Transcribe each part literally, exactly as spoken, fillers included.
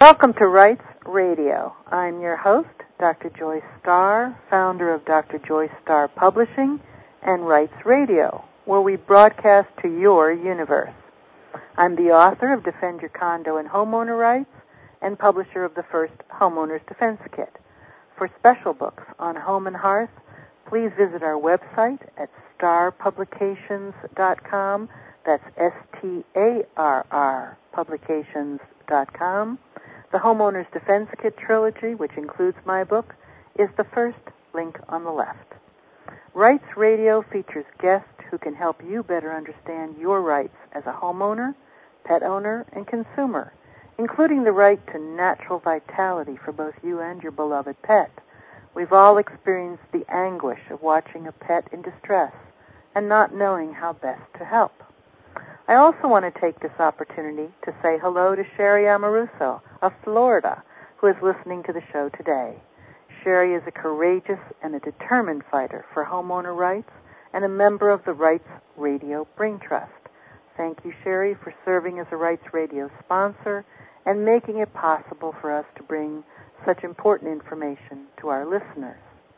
Welcome to Rights Radio. I'm your host, Doctor Joyce Starr, founder of Doctor Joyce Starr Publishing and Rights Radio, where we broadcast to your universe. I'm the author of Defend Your Condo and Homeowner Rights and publisher of the first Homeowner's Defense Kit. For special books on home and hearth, please visit our website at starr publications dot com. That's S T A R R publications dot com. The Homeowner's Defense Kit trilogy, which includes my book, is the first link on the left. Rights Radio features guests who can help you better understand your rights as a homeowner, pet owner, and consumer, including the right to natural vitality for both you and your beloved pet. We've all experienced the anguish of watching a pet in distress and not knowing how best to help. I also want to take this opportunity to say hello to Sherry Amoruso of Florida, who is listening to the show today. Sherry is a courageous and a determined fighter for homeowner rights and a member of the Rights Radio Brain Trust. Thank you, Sherry, for serving as a Rights Radio sponsor and making it possible for us to bring such important information to our listeners.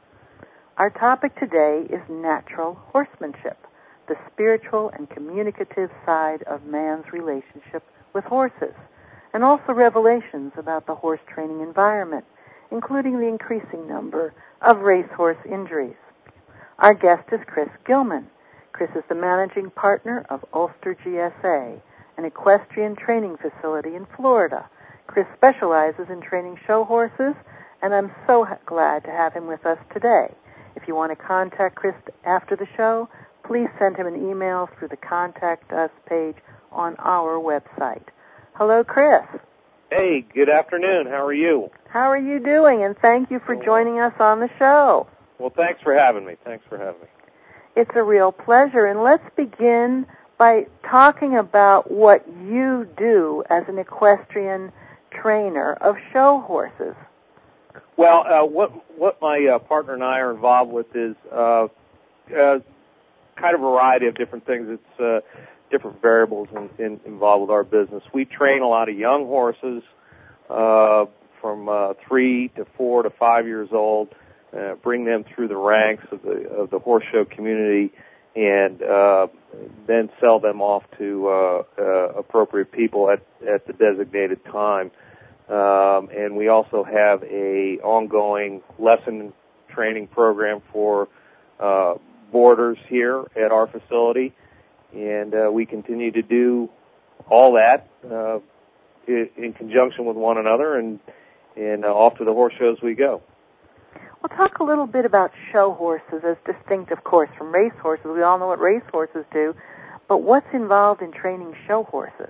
Our topic today is natural horsemanship, the spiritual and communicative side of man's relationship with horses, and also revelations about the horse training environment, including the increasing number of racehorse injuries. Our guest is Chris Gilman. Chris is the managing partner of Ulster G S A, an equestrian training facility in Florida. Chris specializes in training show horses, and I'm so glad to have him with us today. If you want to contact Chris after the show, please send him an email through the Contact Us page on our website. Hello, Chris. Hey, good afternoon. How are you? How are you doing? And thank you for joining us on the show. Well, thanks for having me. Thanks for having me. It's a real pleasure. And let's begin by talking about what you do as an equestrian trainer of show horses. Well, uh, what what my uh, partner and I are involved with is uh, uh, kind of a variety of different things. It's uh, different variables in, in, involved with our business. We train a lot of young horses uh, from uh, three to four to five years old, uh, bring them through the ranks of the of the horse show community, and uh, then sell them off to uh, uh, appropriate people at, at the designated time. Um, and we also have a ongoing lesson training program for uh, boarders here at our facility, and uh, we continue to do all that uh, in, in conjunction with one another, and, and uh, off to the horse shows we go. Well, talk a little bit about show horses as distinct, of course, from race horses. We all know what race horses do, but what's involved in training show horses?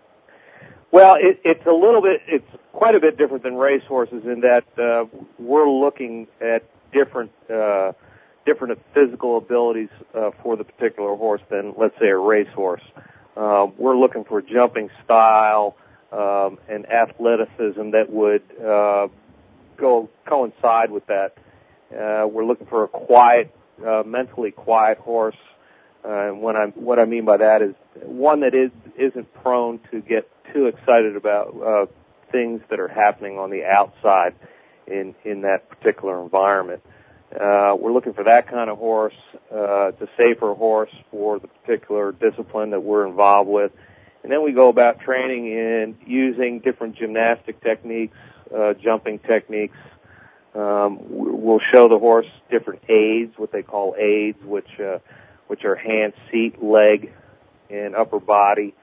Well, it, it's a little bit, it's quite a bit different than race horses in that uh, we're looking at different uh, different physical abilities uh, for the particular horse than, let's say, a racehorse. Uh, we're looking for jumping style um, and athleticism that would uh, go coincide with that. Uh, we're looking for a quiet, uh, mentally quiet horse. Uh, and when I'm, what I mean by that is one that is, isn't prone to get too excited about uh, things that are happening on the outside in, in that particular environment. Uh, we're looking for that kind of horse. Uh, it's a safer horse for the particular discipline that we're involved with. And then we go about training in using different gymnastic techniques, uh, jumping techniques. Um, we'll show the horse different aids, what they call aids, which uh, which are hand, seat, leg, and upper body.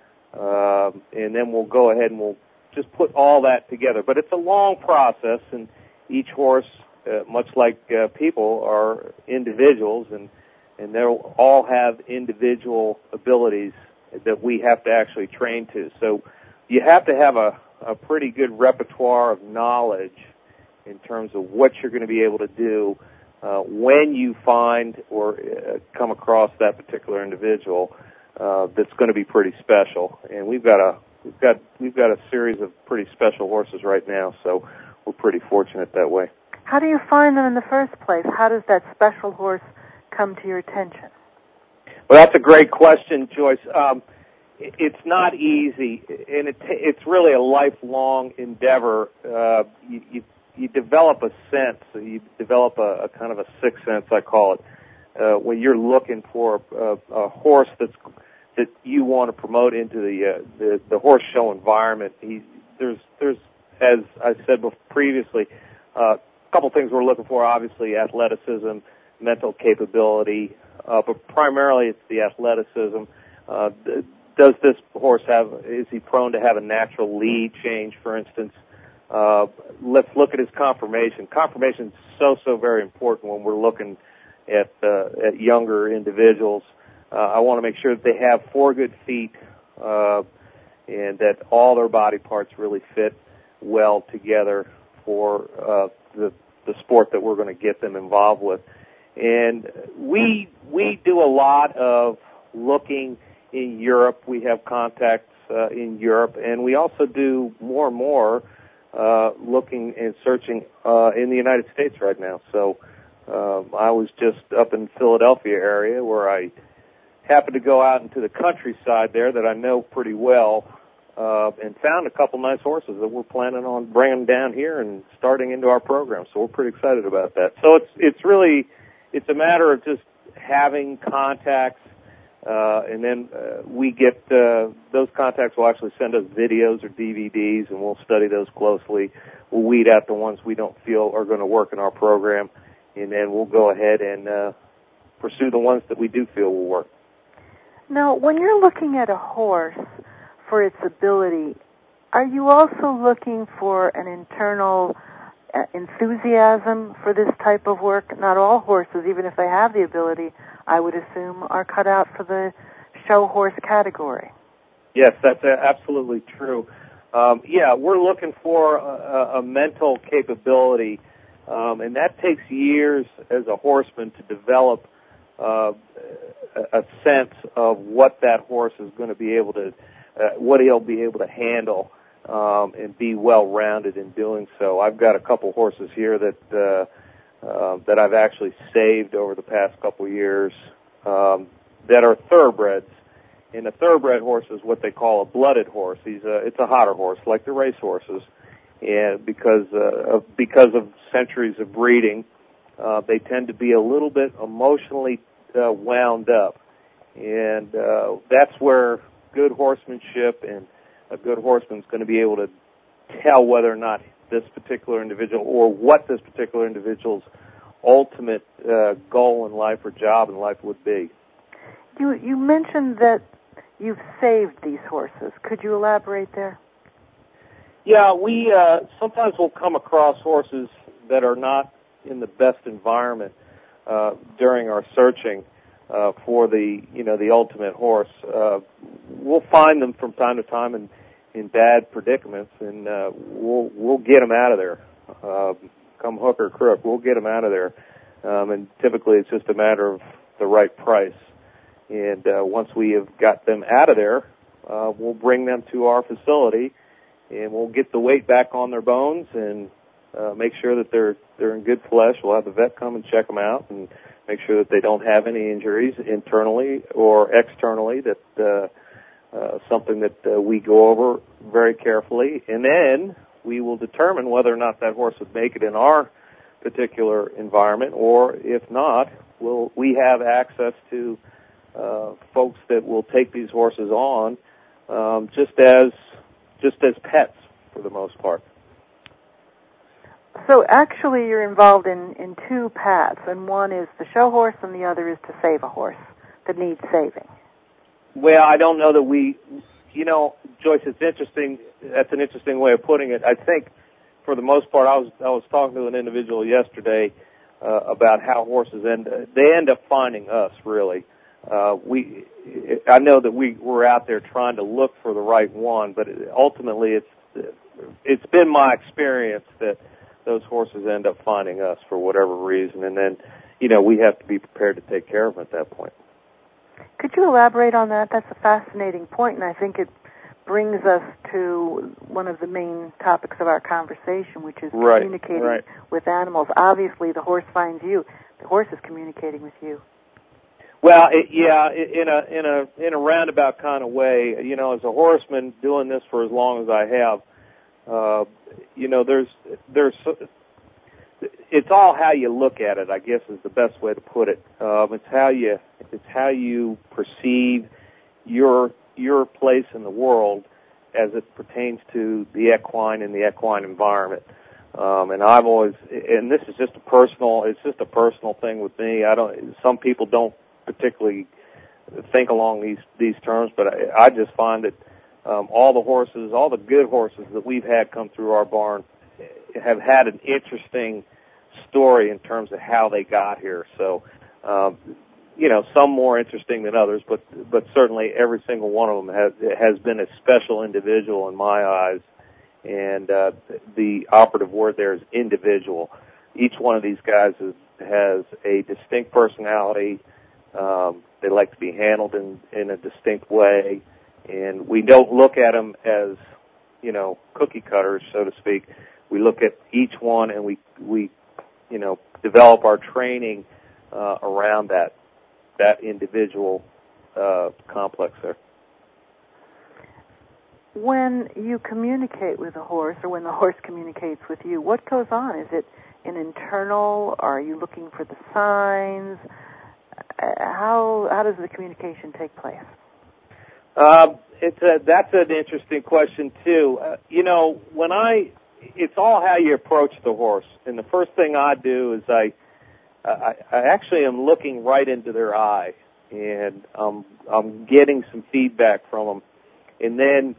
Um, and then we'll go ahead and we'll just put all that together. But it's a long process, and each horse, uh, much like uh, people, are individuals, and, and they'll all have individual abilities that we have to actually train to. So you have to have a, a pretty good repertoire of knowledge in terms of what you're going to be able to do uh, when you find or uh, come across that particular individual uh, that's going to be pretty special. And we've got a we've got we've got a series of pretty special horses right now, so we're pretty fortunate that way. How do you find them in the first place? How does that special horse come to your attention? Well, that's a great question, Joyce. Um, it's not easy, and it, it's really a lifelong endeavor. Uh, you, you, you develop a sense, you develop a, a kind of a sixth sense, I call it, uh, when you're looking for a, a horse that's that you want to promote into the uh, the, the horse show environment. He, there's there's as I said previously, uh, a couple things we're looking for. Obviously, athleticism, mental capability, uh, but primarily it's the athleticism. Uh, does this horse have? Is he prone to have a natural lead change, for instance? Uh, let's look at his conformation. Conformation is so so very important when we're looking at uh, at younger individuals. Uh, I want to make sure that they have four good feet uh, and that all their body parts really fit well together for uh, the, the sport that we're going to get them involved with. And we we do a lot of looking in Europe. We have contacts uh, in Europe, and we also do more and more uh, looking and searching uh, in the United States right now. So uh, I was just up in Philadelphia area where I happened to go out into the countryside there that I know pretty well, uh, and found a couple nice horses that we're planning on bringing down here and starting into our program. So we're pretty excited about that. So it's it's really it's a matter of just having contacts, uh, and then uh, we get uh, those contacts will actually send us videos or D V Ds, and we'll study those closely. We'll weed out the ones we don't feel are going to work in our program, and then we'll go ahead and uh, pursue the ones that we do feel will work. Now, when you're looking at a horse for its ability, are you also looking for an internal uh, enthusiasm for this type of work? Not all horses, even if they have the ability, I would assume, are cut out for the show horse category. Yes, that's uh, absolutely true. Um, yeah, we're looking for a, a mental capability, um, and that takes years as a horseman to develop uh, a sense of what that horse is going to be able to, uh, what he'll be able to handle, um, and be well-rounded in doing so. I've got a couple horses here that uh, uh, that I've actually saved over the past couple years um, that are thoroughbreds. And a thoroughbred horse is what they call a blooded horse. He's a, it's a hotter horse, like the race horses, and because uh, of, because of centuries of breeding, uh, they tend to be a little bit emotionally Uh, wound up, and uh, that's where good horsemanship and a good horseman is going to be able to tell whether or not this particular individual or what this particular individual's ultimate uh, goal in life or job in life would be. You you mentioned that you've saved these horses. Could you elaborate there? Yeah, we uh, sometimes we'll come across horses that are not in the best environment Uh, during our searching uh, for the, you know, the ultimate horse. Uh, we'll find them from time to time in, in bad predicaments, and uh, we'll we'll get them out of there. Uh, come hook or crook, we'll get them out of there. Um, and typically, it's just a matter of the right price. And uh, once we have got them out of there, uh, we'll bring them to our facility, and we'll get the weight back on their bones and Uh, make sure that they're they're in good flesh. We'll have the vet come and check them out and make sure that they don't have any injuries internally or externally. That uh, uh, something that uh, we go over very carefully, and then we will determine whether or not that horse would make it in our particular environment, or if not, we'll we have access to uh, folks that will take these horses on um, just as just as pets for the most part. So actually you're involved in, in two paths, and one is the show horse and the other is to save a horse that needs saving. Well, I don't know that we, you know, Joyce, it's interesting. That's an interesting way of putting it. I think for the most part, I was I was talking to an individual yesterday uh, about how horses end, they end up finding us, really. Uh, we, I know that we, we're out there trying to look for the right one, but ultimately it's, it's been my experience that those horses end up finding us for whatever reason, and then, you know, we have to be prepared to take care of them at that point. Could you elaborate on that? That's a fascinating point, and I think it brings us to one of the main topics of our conversation, which is right, communicating right. with animals. Obviously, the horse finds you. The horse is communicating with you. Well, it, yeah, in a in a in a roundabout kind of way. You know, as a horseman doing this for as long as I have, uh, you know, there's there's it's all how you look at it, I guess, is the best way to put it. Um, it's how you it's how you perceive your your place in the world as it pertains to the equine and the equine environment. Um, and I've always, and this is just a personal, it's just a personal thing with me. I don't. Some people don't particularly think along these these terms, but I, I just find that um, all the horses, all the good horses that we've had come through our barn, have had an interesting story in terms of how they got here. So, um, you know, some more interesting than others, but but certainly every single one of them has has been a special individual in my eyes. And uh, the operative word there is individual. Each one of these guys is, has a distinct personality. Um, they like to be handled in, in a distinct way, and we don't look at them as, you know, cookie cutters, so to speak. We look at each one, and we we, you know, develop our training uh, around that that individual uh, complex there. When you communicate with a horse, or when the horse communicates with you, what goes on? Is it an internal? Are you looking for the signs? How how does the communication take place? Uh, it's a, that's an interesting question too. Uh, you know, when I, it's all how you approach the horse. And the first thing I do is I, I, I actually am looking right into their eye, and um, I'm getting some feedback from them, and then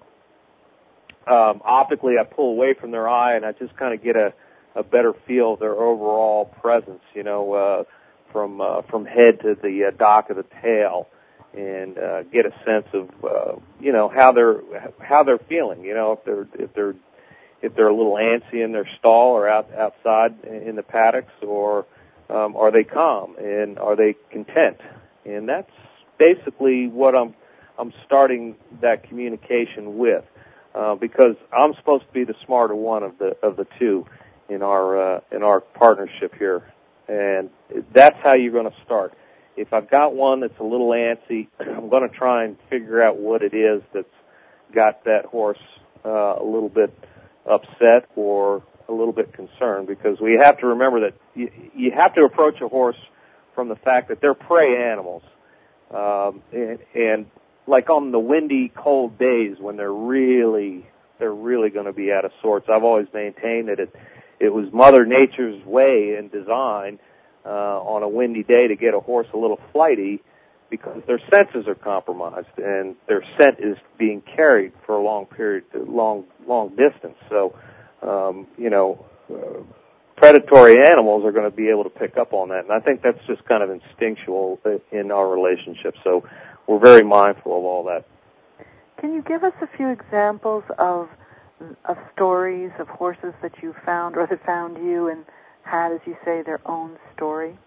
um, optically I pull away from their eye, and I just kind of get a, a better feel of their overall presence. You know. Uh, from uh, from head to the uh, dock of the tail, and uh, get a sense of uh, you know how they're how they're feeling. You know, if they're if they're if they're a little antsy in their stall or out outside in the paddocks, or um, are they calm and are they content? And that's basically what I'm I'm starting that communication with, uh, because I'm supposed to be the smarter one of the of the two in our uh, in our partnership here. And that's how you're going to start. If I've got one that's a little antsy, I'm going to try and figure out what it is that's got that horse uh, a little bit upset or a little bit concerned, because we have to remember that you, you have to approach a horse from the fact that they're prey animals. Um, and, and like on the windy, cold days when they're really, they're really going to be out of sorts, I've always maintained that it It was Mother Nature's way and design uh, on a windy day to get a horse a little flighty, because their senses are compromised and their scent is being carried for a long period, long long distance. So, um, you know, uh, predatory animals are going to be able to pick up on that, and I think that's just kind of instinctual in our relationship. So, we're very mindful of all that. Can you give us a few examples of of stories of horses that you found or that found you and had, as you say, their own story?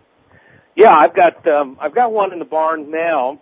Yeah, I've got um, I've got one in the barn now.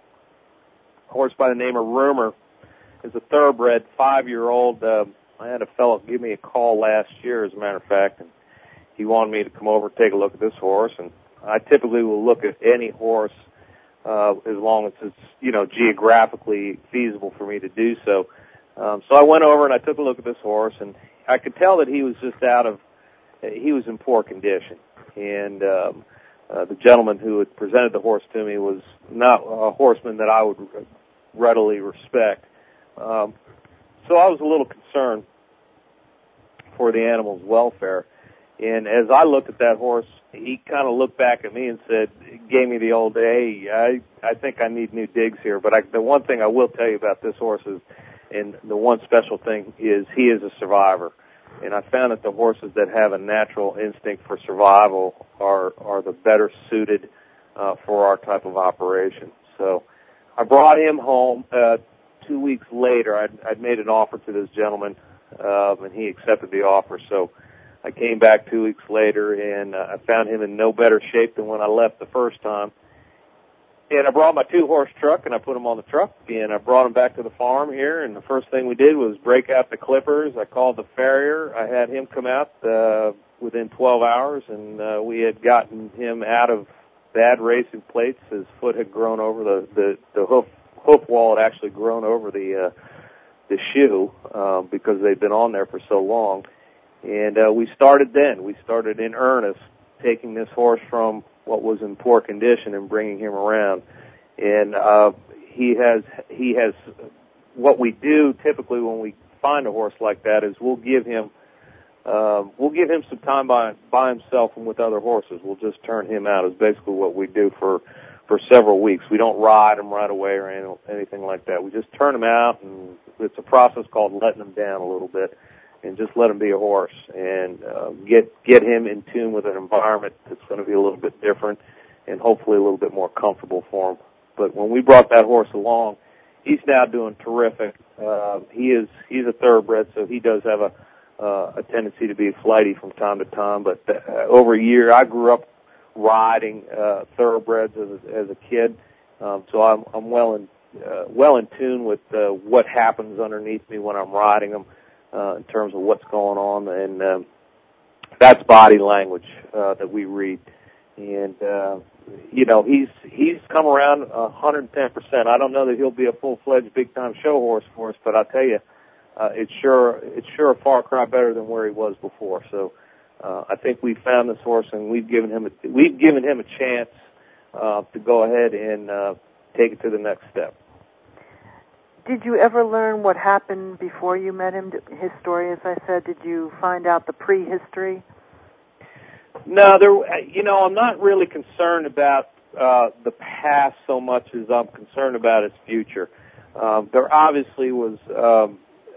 A horse by the name of Rumor. It's a thoroughbred, five-year-old. Uh, I had a fellow give me a call last year, as a matter of fact, and he wanted me to come over and take a look at this horse. And I typically will look at any horse uh, as long as it's, you know, geographically feasible for me to do so. Um, so I went over and I took a look at this horse, and I could tell that he was just out of, he was in poor condition. And um, uh, the gentleman who had presented the horse to me was not a horseman that I would readily respect. Um, so I was a little concerned for the animal's welfare. And as I looked at that horse, he kind of looked back at me and said, gave me the old, hey, I, I think I need new digs here. But I, the one thing I will tell you about this horse is, and the one special thing is, he is a survivor. And I found that the horses that have a natural instinct for survival are, are the better suited uh, for our type of operation. So I brought him home. Uh, two weeks later, I'd, I'd made an offer to this gentleman, uh, and he accepted the offer. So I came back two weeks later, and uh, I found him in no better shape than when I left the first time. And I brought my two-horse truck, and I put him on the truck, and I brought him back to the farm here, and the first thing we did was break out the clippers. I called the farrier. I had him come out uh, within twelve hours, and uh, we had gotten him out of bad racing plates. His foot had grown over the the, the hoof hoof wall had actually grown over the uh, the shoe uh, because they'd been on there for so long. And uh, we started then. We started in earnest, taking this horse from what was in poor condition and bringing him around. And uh, he has he has what we do typically when we find a horse like that is we'll give him uh, we'll give him some time by by himself and with other horses. We'll just turn him out. Is basically what we do for for several weeks. We don't ride him right away or any, anything like that. We just turn him out, and it's a process called letting him down a little bit, and just let him be a horse and uh, get get him in tune with an environment that's going to be a little bit different and hopefully a little bit more comfortable for him. But when we brought that horse along, he's now doing terrific. Uh, he is he's a thoroughbred, so he does have a uh, a tendency to be flighty from time to time. But uh, over a year, I grew up riding uh, thoroughbreds as a, as a kid, um, so I'm I'm well in uh, well in tune with uh, what happens underneath me when I'm riding them uh, in terms of what's going on, and um, that's body language uh, that we read. And uh, you know, he's he's come around one hundred ten percent. I don't know that he'll be a full-fledged big-time show horse for us, but I'll tell you, uh, it's sure it's sure a far cry better than where he was before. So uh, I think we found this horse, and we've given him a, we've given him a chance uh, to go ahead and uh, take it to the next step. Did you ever learn what happened before you met him? His story, as I said, did you find out the prehistory? No, there. You know, I'm not really concerned about uh, the past so much as I'm concerned about his future. Um, there obviously was um,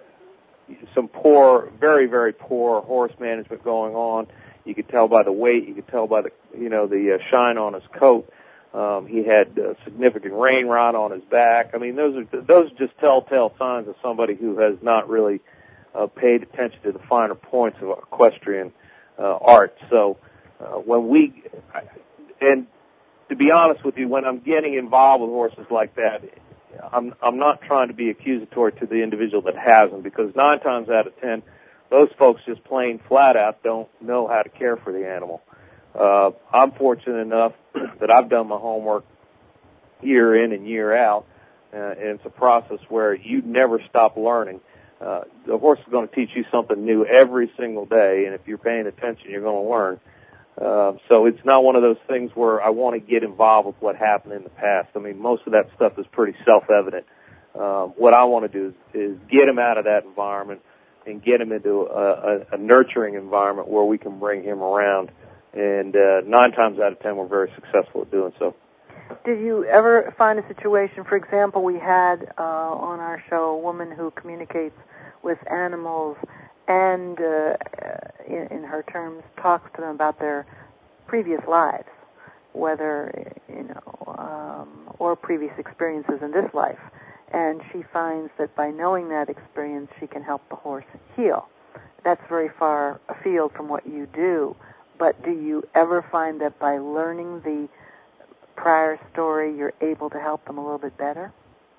some poor, very, very poor horse management going on. You could tell by the weight. You could tell by the, you know, the uh, shine on his coat. Um, he had uh, significant rain rot on his back. I mean, those are those are just telltale signs of somebody who has not really uh, paid attention to the finer points of equestrian uh, art. So uh, when we, and to be honest with you, when I'm getting involved with horses like that, I'm I'm not trying to be accusatory to the individual that has them, because nine times out of ten, those folks just plain flat out don't know how to care for the animal. Uh, I'm fortunate enough that I've done my homework year in and year out, uh, and it's a process where you never stop learning. Uh, the horse is going to teach you something new every single day, and if you're paying attention, you're going to learn. Uh, so it's not one of those things where I want to get involved with what happened in the past. I mean, most of that stuff is pretty self-evident. Uh, what I want to do is, is get him out of that environment and get him into a, a, a nurturing environment where we can bring him around. And uh, nine times out of ten, we're very successful at doing so. Did you ever find a situation, for example, we had uh, on our show a woman who communicates with animals and, uh, in, in her terms, talks to them about their previous lives, whether, you know, um, or previous experiences in this life. And she finds that by knowing that experience, she can help the horse heal. That's very far afield from what you do. But do you ever find that by learning the prior story, you're able to help them a little bit better?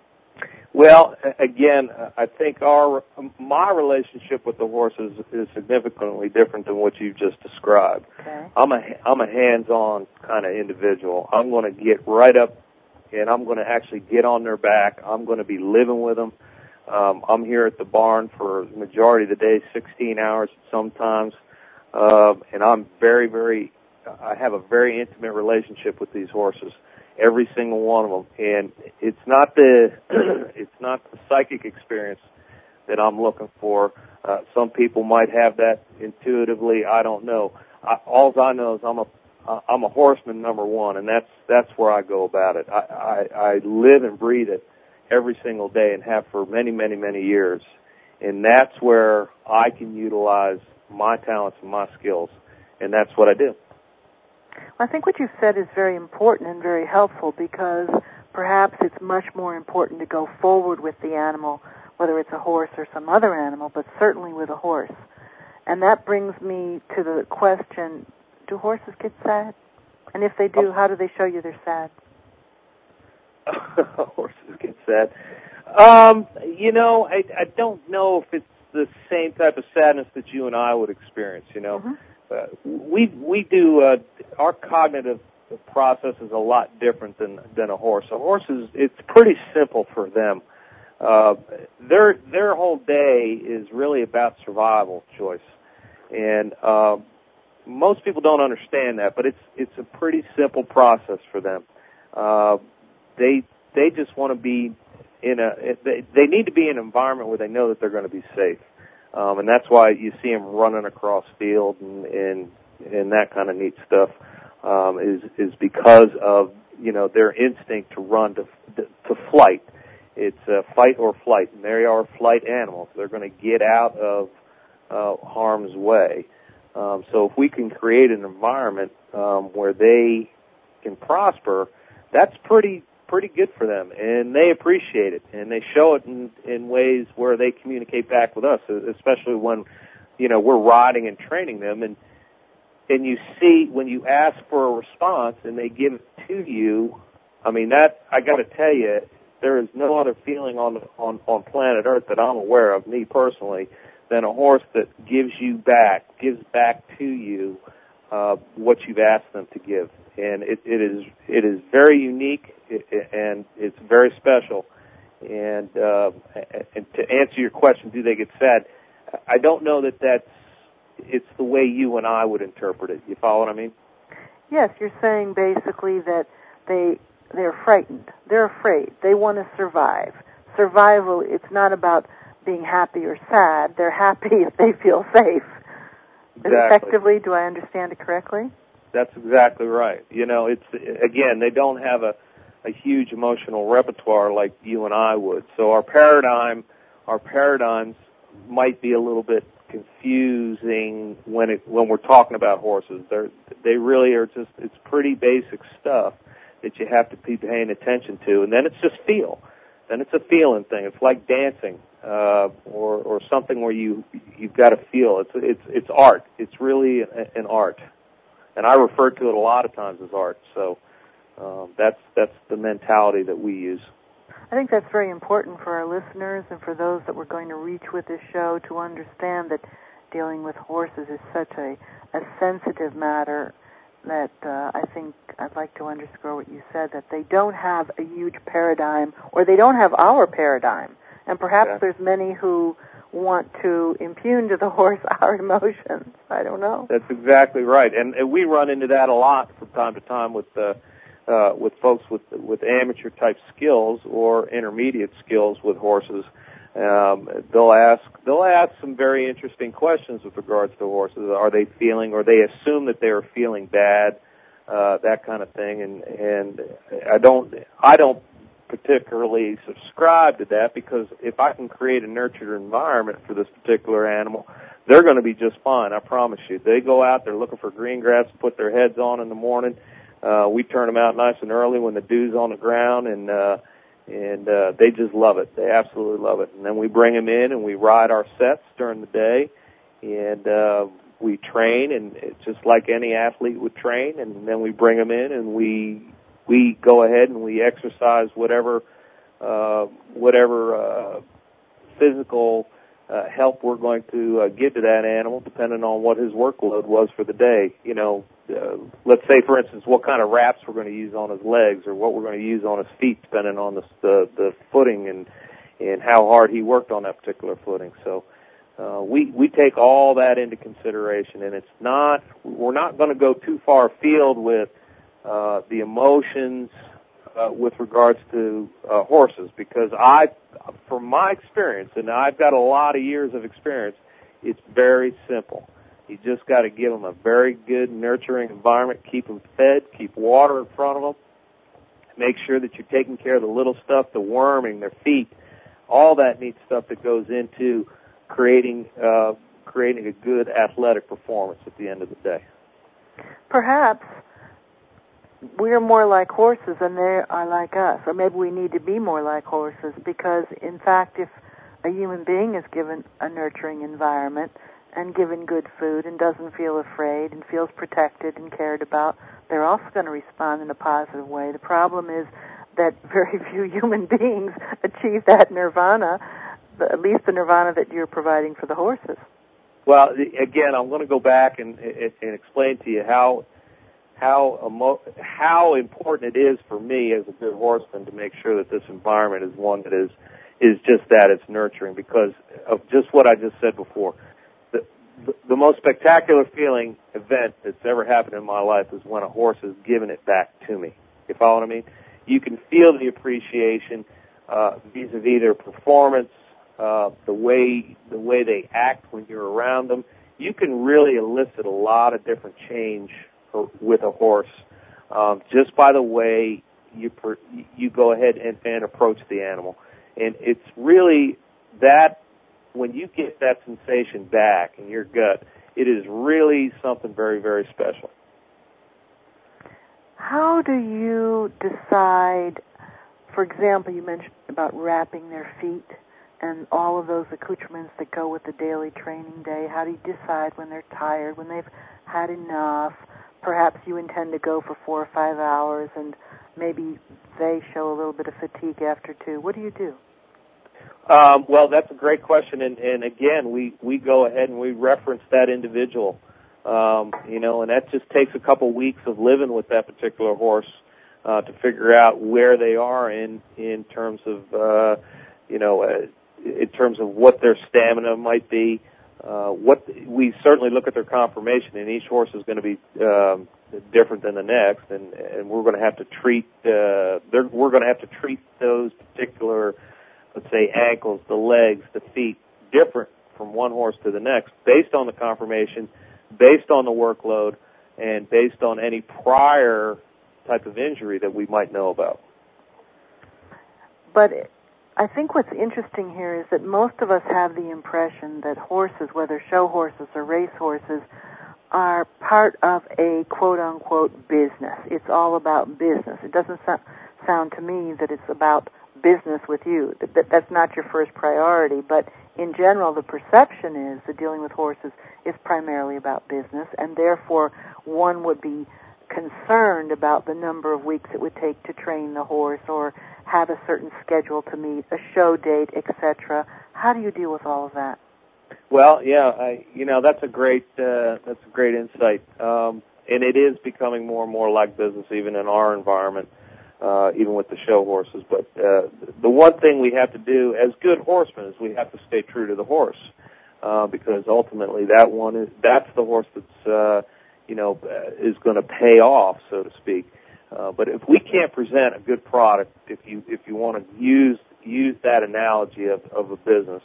Well, again, I think our my relationship with the horses is significantly different than what you've just described. Okay. I'm a I'm a hands-on kind of individual. I'm going to get right up, and I'm going to actually get on their back. I'm going to be living with them. Um, I'm here at the barn for the majority of the day, sixteen hours sometimes. Uh, and I'm very, very, I have a very intimate relationship with these horses, every single one of them. And it's not the, it's not the psychic experience that I'm looking for. Uh, some people might have that intuitively. I don't know. I, all I know is I'm a, I'm a horseman, number one, and that's, that's where I go about it. I, I, I live and breathe it every single day and have for many, many, many years. And that's where I can utilize my talents and my skills, and that's what I do. I think what you've said is very important and very helpful, because perhaps it's much more important to go forward with the animal, whether it's a horse or some other animal, but certainly with a horse. And that brings me to the question, do horses get sad? And if they do, how do they show you they're sad? Horses get sad. Um, you know, I, I don't know if it's the same type of sadness that you and I would experience, you know. Mm-hmm. Uh, we we do, uh, our cognitive process is a lot different than than a horse. A horse is it's pretty simple for them. Uh, their their whole day is really about survival, Joyce, and uh, most people don't understand that. But it's it's a pretty simple process for them. Uh, they they just want to be in a they, they need to be in an environment where they know that they're going to be safe, um, and that's why you see them running across field and and, and that kind of neat stuff. Um, is is because of you know their instinct to run to to flight. It's uh, fight or flight, and they are flight animals. They're going to get out of uh, harm's way. Um, so if we can create an environment um, where they can prosper, that's pretty pretty good for them, and they appreciate it, and they show it in, in ways where they communicate back with us, especially when you know we're riding and training them, and and you see when you ask for a response and they give it to you. I mean that I got to tell you. There is no other feeling on, on on planet Earth that I'm aware of, me personally, than a horse that gives you back, gives back to you uh, what you've asked them to give, and it, it is it is very unique and it's very special. And uh, and to answer your question, do they get sad? I don't know that that's it's the way you and I would interpret it. You follow what I mean? Yes, you're saying basically that they. They're frightened. They're afraid. They want to survive. Survival, it's not about being happy or sad. They're happy if they feel safe. Exactly. Effectively, do I understand it correctly? That's exactly right. You know, it's again, they don't have a, a huge emotional repertoire like you and I would. So our paradigm, our paradigms might be a little bit confusing when it when we're talking about horses. They're they really are just it's pretty basic stuff that you have to be paying attention to, and then it's just feel. Then it's a feeling thing. It's like dancing, uh, or or something where you you've got to feel. It's it's it's art. It's really an art, and I refer to it a lot of times as art. So um, that's that's the mentality that we use. I think that's very important for our listeners and for those that we're going to reach with this show to understand that dealing with horses is such a a sensitive matter. That uh, I think I'd like to underscore what you said, that they don't have a huge paradigm, or they don't have our paradigm. And perhaps yeah. there's many who want to impugn to the horse our emotions. I don't know. That's exactly right. And, and we run into that a lot from time to time with uh, uh, with folks with with amateur-type skills or intermediate skills with horses. Um, they'll ask they'll ask some very interesting questions with regards to horses. Are they feeling, or they assume that they are feeling bad, uh, that kind of thing. And and I don't I don't particularly subscribe to that, because if I can create a nurtured environment for this particular animal, they're going to be just fine. I promise you. They go out, they're looking for green grass to put their heads on in the morning. Uh, we turn them out nice and early when the dew's on the ground, and uh, And uh, they just love it. They absolutely love it. And then we bring them in and we ride our sets during the day, and uh, we train, and it's just like any athlete would train. And then we bring them in and we we go ahead and we exercise whatever uh, whatever uh, physical uh, help we're going to uh, give to that animal, depending on what his workload was for the day. You know. Uh, let's say, for instance, what kind of wraps we're going to use on his legs, or what we're going to use on his feet, depending on the the, the footing and and how hard he worked on that particular footing. So uh, we we take all that into consideration, and it's not we're not going to go too far afield with uh, the emotions uh, with regards to uh, horses, because I, from my experience, and I've got a lot of years of experience, it's very simple. You just got to give them a very good, nurturing environment. Keep them fed. Keep water in front of them. Make sure that you're taking care of the little stuff, the worming, their feet, all that neat stuff that goes into creating uh, creating a good athletic performance at the end of the day. Perhaps we're more like horses and they are like us, or maybe we need to be more like horses, because, in fact, if a human being is given a nurturing environment and given good food and doesn't feel afraid and feels protected and cared about, they're also going to respond in a positive way. The problem is that very few human beings achieve that nirvana, at least the nirvana that you're providing for the horses. Well, again, I'm going to go back and, and explain to you how how emo- how important it is for me as a good horseman to make sure that this environment is one that is is just that, it's nurturing, because of just what I just said before. The, the, the most spectacular feeling event that's ever happened in my life is when a horse has given it back to me. You follow what I mean? You can feel the appreciation uh, vis-a-vis their performance, uh, the way the way they act when you're around them. You can really elicit a lot of different change for, with a horse um, just by the way you per, you go ahead and, and approach the animal. And it's really that, when you get that sensation back in your gut, it is really something very, very special. How do you decide, for example, you mentioned about wrapping their feet and all of those accoutrements that go with the daily training day. How do you decide when they're tired, when they've had enough? Perhaps you intend to go for four or five hours and maybe they show a little bit of fatigue after two. What do you do? Um, well, that's a great question, and, and again, we, we go ahead and we reference that individual, um, you know, and that just takes a couple weeks of living with that particular horse uh, to figure out where they are in in terms of, uh, you know, uh, in terms of what their stamina might be. Uh, what we certainly look at their conformation, and each horse is going to be um, different than the next, and, and we're going to have to treat uh, we're going to have to treat those particular, let's say, ankles, the legs, the feet, different from one horse to the next, based on the conformation, based on the workload, and based on any prior type of injury that we might know about. But I think what's interesting here is that most of us have the impression that horses, whether show horses or race horses, are part of a quote-unquote business. It's all about business. It doesn't so- sound to me that it's about business with you. That, that's not your first priority, but in general the perception is that dealing with horses is primarily about business, and therefore one would be concerned about the number of weeks it would take to train the horse or have a certain schedule to meet, a show date, et cetera. How do you deal with all of that? Well, yeah, I, you know, that's a great uh, that's a great insight, um, and it is becoming more and more like business, even in our environment. Uh, even with the show horses. But uh, the one thing we have to do as good horsemen is we have to stay true to the horse, uh, because ultimately that one is that's the horse that's uh, you know uh, is going to pay off, so to speak. Uh, but if we can't present a good product, if you if you want to use use that analogy of, of a business,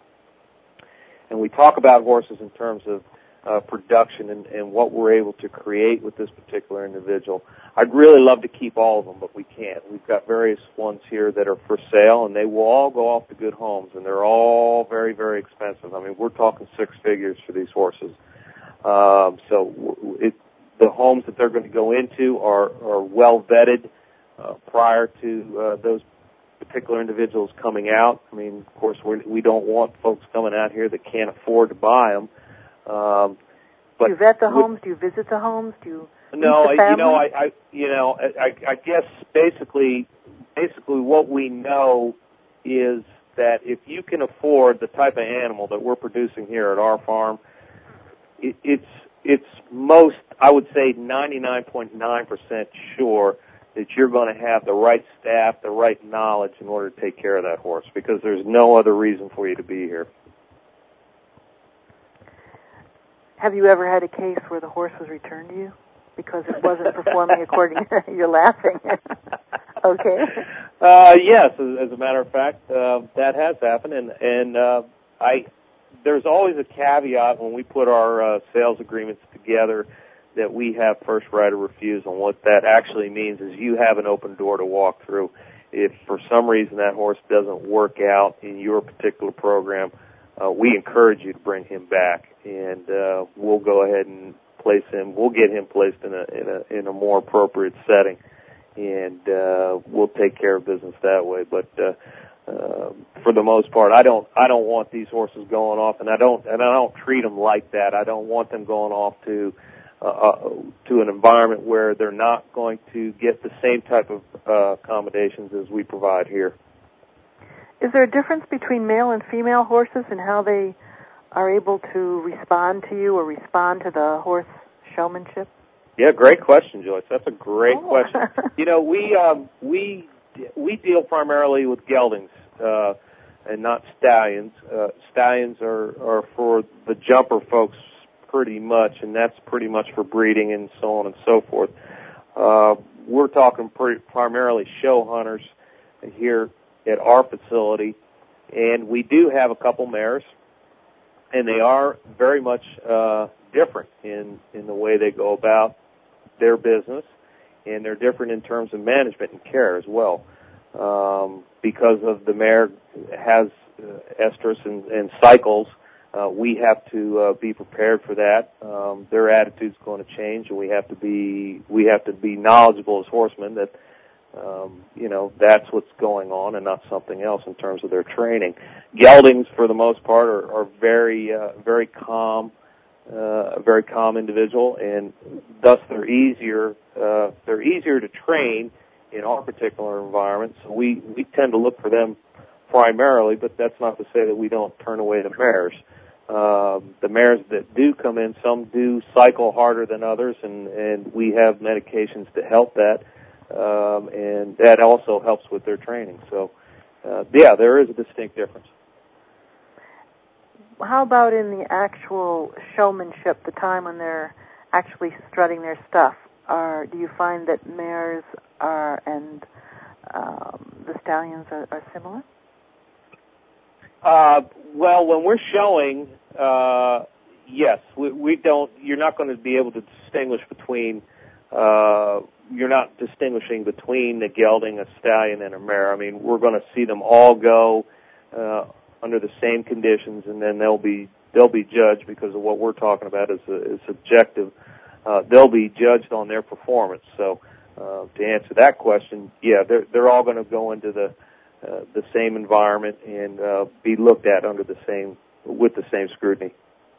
and we talk about horses in terms of uh, production and, and what we're able to create with this particular individual, I'd really love to keep all of them, but we can't. We've got various ones here that are for sale, and they will all go off to good homes, and they're all very, very expensive. I mean, we're talking six figures for these horses. Um, so it, the homes that they're going to go into are, are well vetted uh, prior to uh, those particular individuals coming out. I mean, of course, we're, we don't want folks coming out here that can't afford to buy them. Um, but do you vet the homes? Do you visit the homes? Do you No, meet the you know, I, I, you know, I, I guess basically, basically what we know is that if you can afford the type of animal that we're producing here at our farm, it, it's it's most, I would say, ninety-nine point nine percent sure that you're going to have the right staff, the right knowledge in order to take care of that horse, because there's no other reason for you to be here. Have you ever had a case where the horse was returned to you because it wasn't performing according to, you're laughing. Okay. Uh, yes, as, as a matter of fact, uh, that has happened, and, and uh, I, there's always a caveat when we put our uh, sales agreements together that we have first right of refusal. What that actually means is you have an open door to walk through. If for some reason that horse doesn't work out in your particular program, uh, we encourage you to bring him back, and uh, we'll go ahead and place him. We'll get him placed in a in a in a more appropriate setting, and uh, we'll take care of business that way. But uh, uh, for the most part, I don't I don't want these horses going off, and I don't and I don't treat them like that. I don't want them going off to uh, uh, to an environment where they're not going to get the same type of uh, accommodations as we provide here. Is there a difference between male and female horses and how they are able to respond to you or respond to the horse showmanship? Yeah, great question, Joyce. That's a great oh. question. You know, we um, we we deal primarily with geldings uh, and not stallions. Uh, stallions are, are for the jumper folks pretty much, and that's pretty much for breeding and so on and so forth. Uh, we're talking pretty, primarily show hunters here at our facility, and we do have a couple mares, and they are very much uh, different in, in the way they go about their business, and they're different in terms of management and care as well. Um, because of the mare has uh, estrus and, and cycles, uh, we have to uh, be prepared for that. Um, their attitude's going to change, and we have to be we have to be knowledgeable as horsemen that um, you know that's what's going on and not something else in terms of their training. Geldings, for the most part, are, are very uh, very calm. Uh, a very calm individual, and thus they're easier. Uh, they're easier to train in our particular environment. So we we tend to look for them primarily, but that's not to say that we don't turn away the mares. Uh, the mares that do come in, some do cycle harder than others, and and we have medications to help that, um, and that also helps with their training. So, uh, yeah, there is a distinct difference. How about in the actual showmanship, the time when they're actually strutting their stuff? Are, do you find that mares are and um, the stallions are, are similar? Uh, well, when we're showing, uh, yes, we, we don't. You're not going to be able to distinguish between. Uh, you're not distinguishing between the gelding, a stallion, and a mare. I mean, we're going to see them all go Uh, under the same conditions, and then they'll be they'll be judged because of what we're talking about is, is subjective. Uh, they'll be judged on their performance. So, uh, to answer that question, yeah, they're they're all going to go into the uh, the same environment and uh, be looked at under the same with the same scrutiny.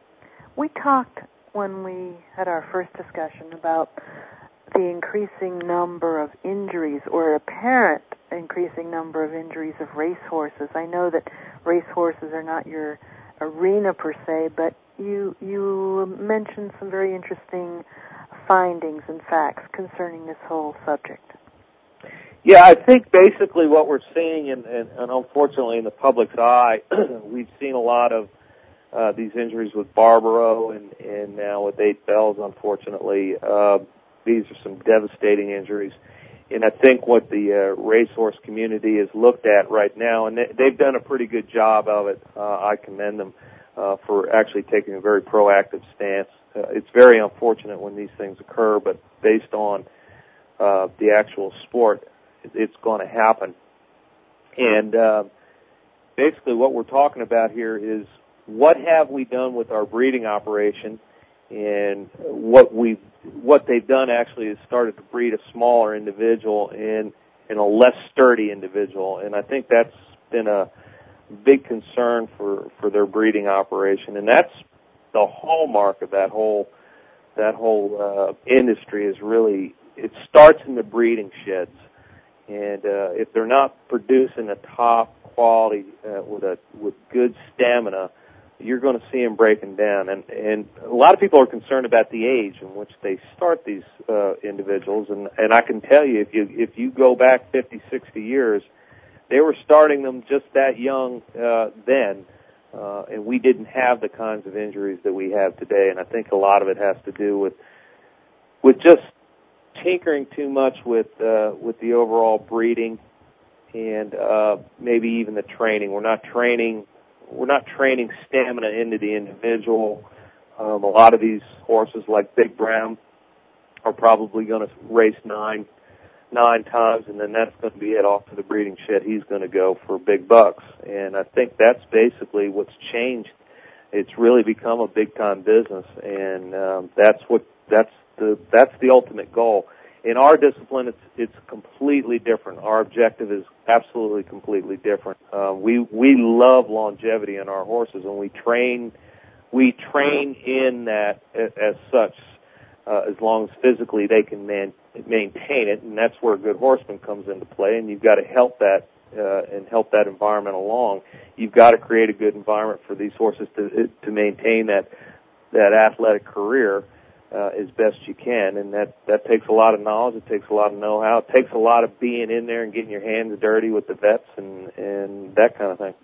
We talked when we had our first discussion about the increasing number of injuries, or apparent increasing number of injuries of racehorses. I know that racehorses are not your arena per se, but you you mentioned some very interesting findings and facts concerning this whole subject. Yeah, I think basically what we're seeing, and, and, and unfortunately in the public's eye, we've seen a lot of uh, these injuries with Barbaro and, and now with Eight Bells, unfortunately. Uh, these are some devastating injuries. And I think what the uh, racehorse community has looked at right now, and they, they've done a pretty good job of it. Uh, I commend them uh, for actually taking a very proactive stance. Uh, it's very unfortunate when these things occur, but based on uh, the actual sport, it's going to happen. And uh, basically what we're talking about here is what have we done with our breeding operation, and what we've what they've done actually is started to breed a smaller individual and, and a less sturdy individual. And I think that's been a big concern for, for their breeding operation. And that's the hallmark of that whole that whole uh, industry is really, it starts in the breeding sheds. And uh, if they're not producing a top quality uh, with a with good stamina, you're going to see them breaking down. And, and a lot of people are concerned about the age in which they start these uh, individuals. And, and I can tell you, if you if you go back fifty, sixty years, they were starting them just that young uh, then. Uh, and we didn't have the kinds of injuries that we have today. And I think a lot of it has to do with with just tinkering too much with uh, with the overall breeding and uh, maybe even the training. We're not training we're not training stamina into the individual. Um, a lot of these horses, like Big Brown, are probably going to race nine nine times, and then that's going to be it off to the breeding shed. He's going to go for big bucks, and I think that's basically what's changed. It's really become a big time business, and um, that's what that's the that's the ultimate goal. In our discipline, it's it's completely different. Our objective is absolutely completely different. Uh, we we love longevity in our horses, and we train we train in that as, as such. Uh, as long as physically they can man, maintain it, and that's where a good horseman comes into play. And you've got to help that uh, and help that environment along. You've got to create a good environment for these horses to to maintain that that athletic career. uh, as best you can, and that, that takes a lot of knowledge. It takes a lot of know-how. It takes a lot of being in there and getting your hands dirty with the vets and, and that kind of thing.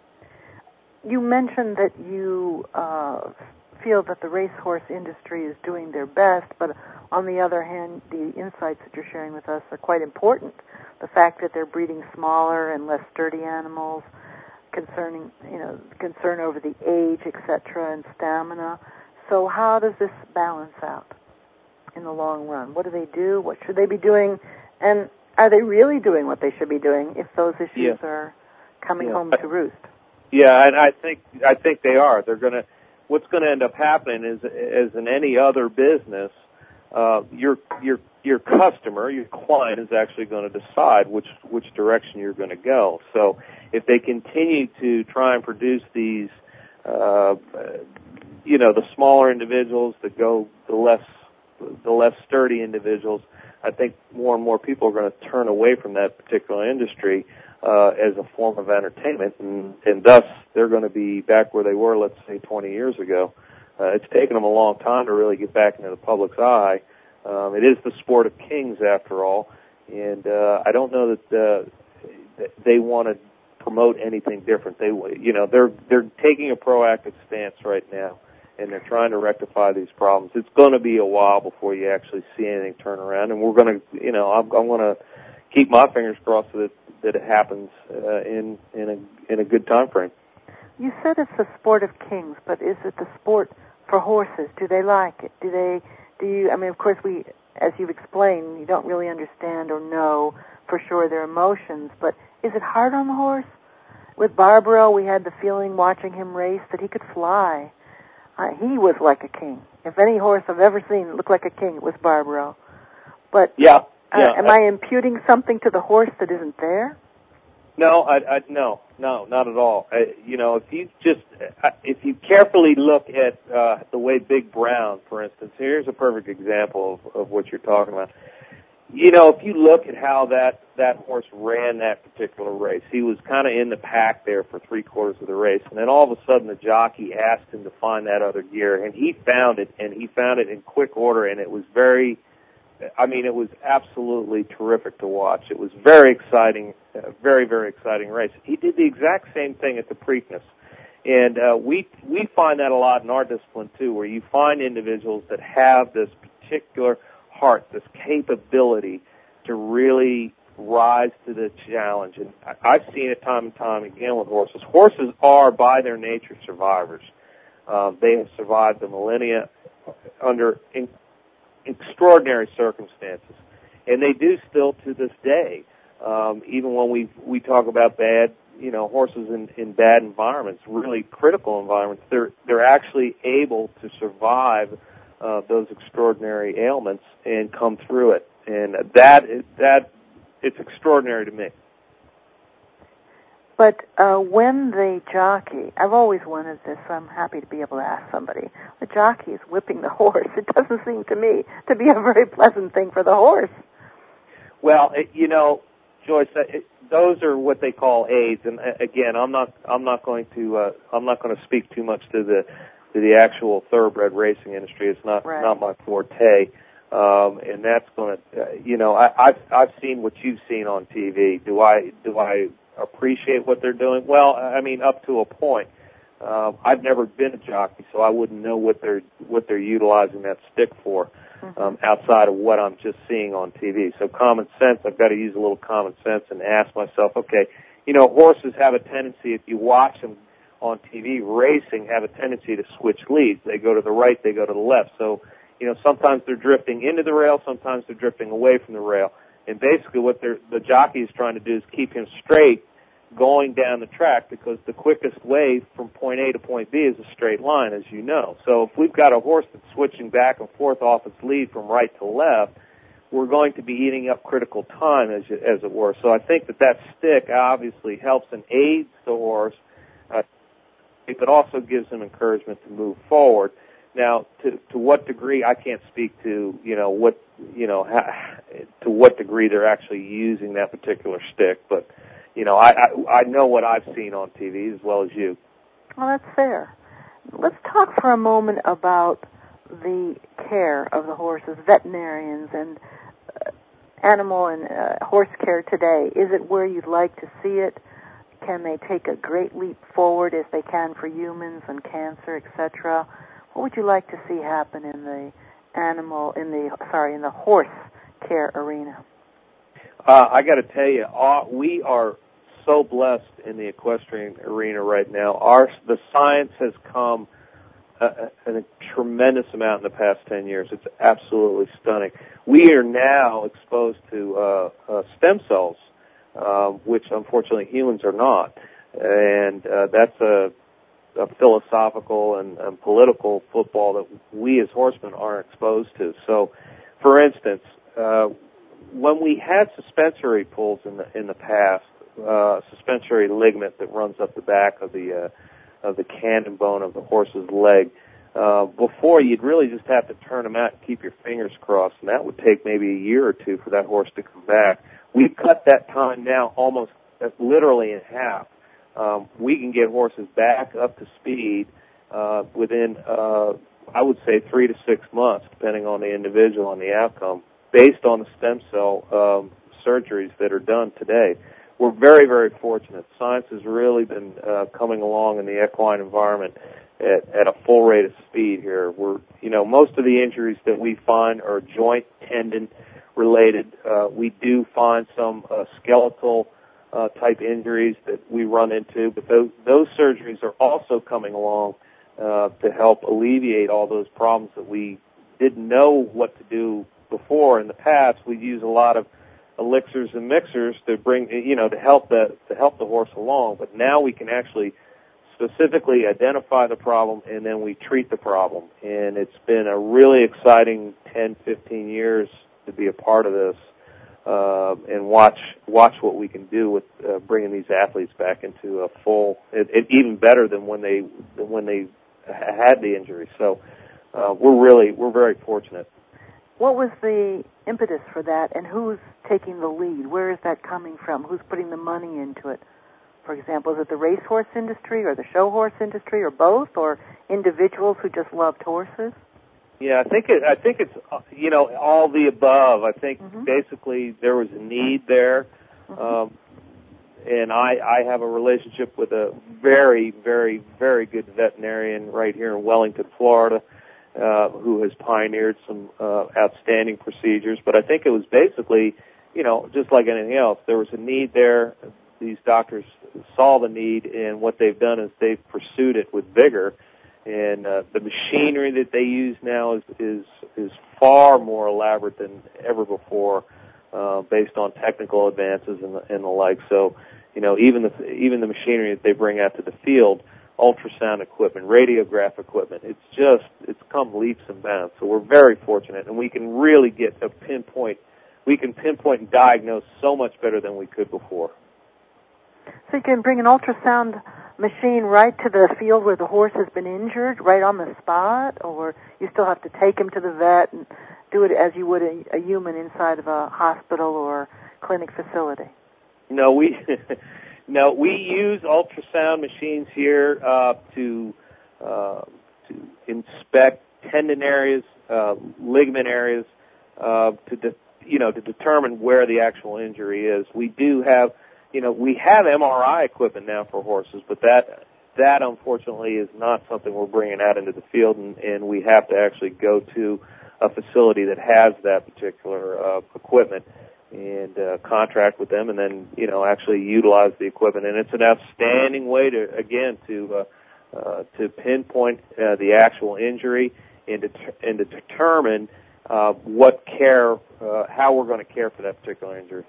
You mentioned that you uh, feel that the racehorse industry is doing their best, but on the other hand, the insights that you're sharing with us are quite important. The fact that they're breeding smaller and less sturdy animals, concerning, you know, concern over the age, et cetera, and stamina. So how does this balance out in the long run? What do they do? What should they be doing? And are they really doing what they should be doing if those issues yeah. are coming yeah. home to roost? Yeah, and I think I think they are. They're going to. What's going to end up happening is, as in any other business, uh, your your your customer, your client, is actually going to decide which which direction you're going to go. So, if they continue to try and produce these, uh, you know, the smaller individuals that go the less the less sturdy individuals, I think more and more people are going to turn away from that particular industry uh, as a form of entertainment, and, and thus they're going to be back where they were, let's say, twenty years ago. Uh, it's taken them a long time to really get back into the public's eye. Um, it is the sport of kings, after all, and uh, I don't know that uh, they want to promote anything different. They, you know, they're they're taking a proactive stance right now, and they're trying to rectify these problems. It's going to be a while before you actually see anything turn around, and we're going to, you know, I'm, I'm going to keep my fingers crossed that that it happens uh, in in a in a good time frame. You said it's the sport of kings, but is it the sport for horses? Do they like it? Do they? Do you? I mean, of course, we, as you've explained, you don't really understand or know for sure their emotions. But is it hard on the horse? With Barbaro, we had the feeling watching him race that he could fly. Uh, he was like a king. If any horse I've ever seen looked like a king, it was Barbaro. But yeah, yeah, uh, am I, I imputing something to the horse that isn't there? No, I, I, no, no, not at all. I, you know, if you just, if you carefully look at uh, the way Big Brown, for instance, here's a perfect example of, of what you're talking about. You know, if you look at how that, that horse ran that particular race, he was kind of in the pack there for three quarters of the race, and then all of a sudden the jockey asked him to find that other gear, and he found it, and he found it in quick order, and it was very, I mean, it was absolutely terrific to watch. It was very exciting, a very, very exciting race. He did the exact same thing at the Preakness. And uh, we we find that a lot in our discipline, too, where you find individuals that have this particular heart, this capability to really rise to the challenge. And I've seen it time and time again with horses. Horses are, by their nature, survivors. Uh, they have survived the millennia under in, extraordinary circumstances, and they do still to this day. Um, even when we we talk about bad, you know, horses in, in bad environments, really critical environments, they're they're actually able to survive uh, those extraordinary ailments and come through it, and that that it's extraordinary to me. But uh, when the jockey, I've always wanted this, so I'm happy to be able to ask somebody. The jockey is whipping the horse. It doesn't seem to me to be a very pleasant thing for the horse. Well, it, you know, Joyce, it, those are what they call aids. And uh, again, I'm not, I'm not going to, uh, I'm not going to speak too much to the, to the actual thoroughbred racing industry. It's not, right. not my forte. Um, and that's going to, uh, you know, I, I've, I've seen what you've seen on T V. Do I, do I appreciate what they're doing? Well, I mean, up to a point. Uh, I've never been a jockey, so I wouldn't know what they're, what they're utilizing that stick for, mm-hmm. um, outside of what I'm just seeing on T V. So common sense, I've got to use a little common sense and ask myself, okay, you know, horses have a tendency, if you watch them on T V racing, have a tendency to switch leads. They go to the right, they go to the left. So, you know, sometimes they're drifting into the rail, sometimes they're drifting away from the rail. And basically what they're, the jockey is trying to do is keep him straight going down the track, because the quickest way from point A to point B is a straight line, as you know. So if we've got a horse that's switching back and forth off its lead from right to left, we're going to be eating up critical time, as, as it were. So I think that that stick obviously helps and aids the horse, uh, but also gives him encouragement to move forward. Now, to, to what degree, I can't speak to, you know, what, you know, ha, to what degree they're actually using that particular stick, but, you know, I, I, I know what I've seen on T V as well as you. Well, that's fair. Let's talk for a moment about the care of the horses, veterinarians and uh, animal and uh, horse care today? Is it where you'd like to see it? Can they take a great leap forward as they can for humans and cancer, et cetera? What would you like to see happen in the animal, in the sorry, in the horse care arena? Uh, I got to tell you, uh, we are so blessed in the equestrian arena right now. Our the science has come a, a, a tremendous amount in the past ten years. It's absolutely stunning. We are now exposed to uh, uh, stem cells, uh, which unfortunately humans are not, and uh, that's a, a philosophical and, and political football that we as horsemen aren't exposed to. So, for instance, uh, when we had suspensory pulls in the in the past, uh, suspensory ligament that runs up the back of the uh, of the cannon bone of the horse's leg, uh, before you'd really just have to turn them out and keep your fingers crossed, and that would take maybe a year or two for that horse to come back. We've cut that time now almost uh, literally in half. Um, we can get horses back up to speed uh, within, uh, I would say, three to six months, depending on the individual and the outcome, based on the stem cell um, surgeries that are done today. We're very, very fortunate. Science has really been uh, coming along in the equine environment at, at a full rate of speed here. We're, you know, most of the injuries that we find are joint, tendon related. Uh, we do find some uh, skeletal uh, type injuries that we run into, but those, those surgeries are also coming along uh, to help alleviate all those problems that we didn't know what to do before. In the past, we'd use a lot of elixirs and mixers to bring, you know, to help the to help the horse along. But now we can actually specifically identify the problem, and then we treat the problem. And it's been a really exciting ten, fifteen years to be a part of this uh, and watch watch what we can do with uh, bringing these athletes back into a full, it, it, even better than when they than when they had the injury. So uh, we're really we're very fortunate. What was the impetus for that, and who's taking the lead? Where is that coming from? Who's putting the money into it? For example, is it the racehorse industry or the show horse industry or both, or individuals who just loved horses? Yeah, I think it, I think it's you know all the above. I think mm-hmm. basically there was a need there, mm-hmm. um, and I, I have a relationship with a very, very, very good veterinarian right here in Wellington, Florida. Uh, who has pioneered some uh, outstanding procedures. But I think it was basically, you know, just like anything else, there was a need there. These doctors saw the need, and what they've done is they've pursued it with vigor. And uh, the machinery that they use now is is, is far more elaborate than ever before, uh, based on technical advances and the, and the like. So, you know, even the even the machinery that they bring out to the field, ultrasound equipment, radiograph equipment, it's just, it's come leaps and bounds. So we're very fortunate, and we can really get a pinpoint, we can pinpoint and diagnose so much better than we could before. So you can bring an ultrasound machine right to the field where the horse has been injured, right on the spot, or you still have to take him to the vet and do it as you would a, a human inside of a hospital or clinic facility? No, we... No, we use ultrasound machines here uh, to uh, to inspect tendon areas, uh, ligament areas, uh, to de- you know to determine where the actual injury is. We do have, you know, we have M R I equipment now for horses, but that that unfortunately is not something we're bringing out into the field, and, and we have to actually go to a facility that has that particular uh, equipment and uh, contract with them, and then, you know, actually utilize the equipment. And it's an outstanding way to, again, to uh, uh, to pinpoint uh, the actual injury and to, and to determine uh, what care, uh, how we're going to care for that particular injury.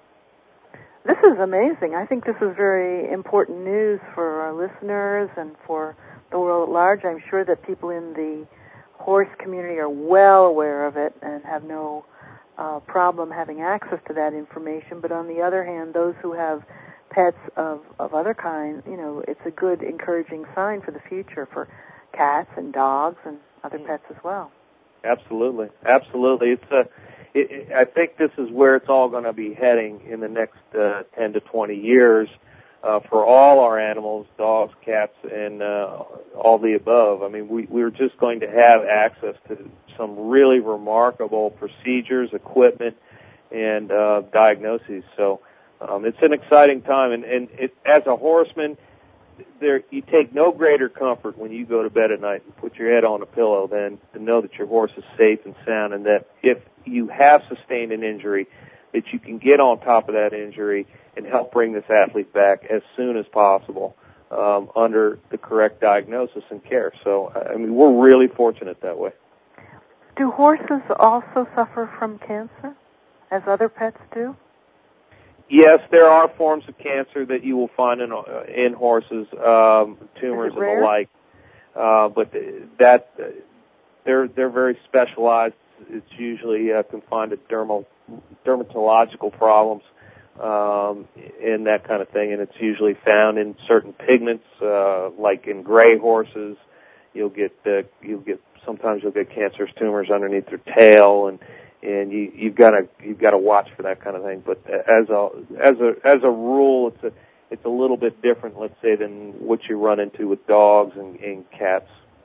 This is amazing. I think this is very important news for our listeners and for the world at large. I'm sure that people in the horse community are well aware of it and have no Uh, problem having access to that information, but on the other hand, those who have pets of, of other kinds, you know, it's a good encouraging sign for the future for cats and dogs and other pets as well. Absolutely, absolutely. It's a, it, it, I think this is where it's all going to be heading in the next uh, ten to twenty years. uh, for all our animals, dogs, cats, and uh, all the above. I mean, we, we're just going to have access to some really remarkable procedures, equipment, and uh, diagnoses. So um, it's an exciting time. And, and it, as a horseman, there you take no greater comfort when you go to bed at night and put your head on a pillow than to know that your horse is safe and sound, and that if you have sustained an injury, that you can get on top of that injury and help bring this athlete back as soon as possible um, under the correct diagnosis and care. So, I mean, we're really fortunate that way. Do horses also suffer from cancer, as other pets do? Yes, there are forms of cancer that you will find in, uh, in horses, um, tumors and the like. Uh, but that uh, they're they're very specialized. It's usually uh, confined to dermal, dermatological problems um, and that kind of thing, and it's usually found in certain pigments, uh, like in gray horses. You'll get uh, you'll get sometimes you'll get cancerous tumors underneath their tail, and and you, you've got to you've got to watch for that kind of thing. But as a as a as a rule, it's a it's a little bit different, let's say, than what you run into with dogs and, and cats.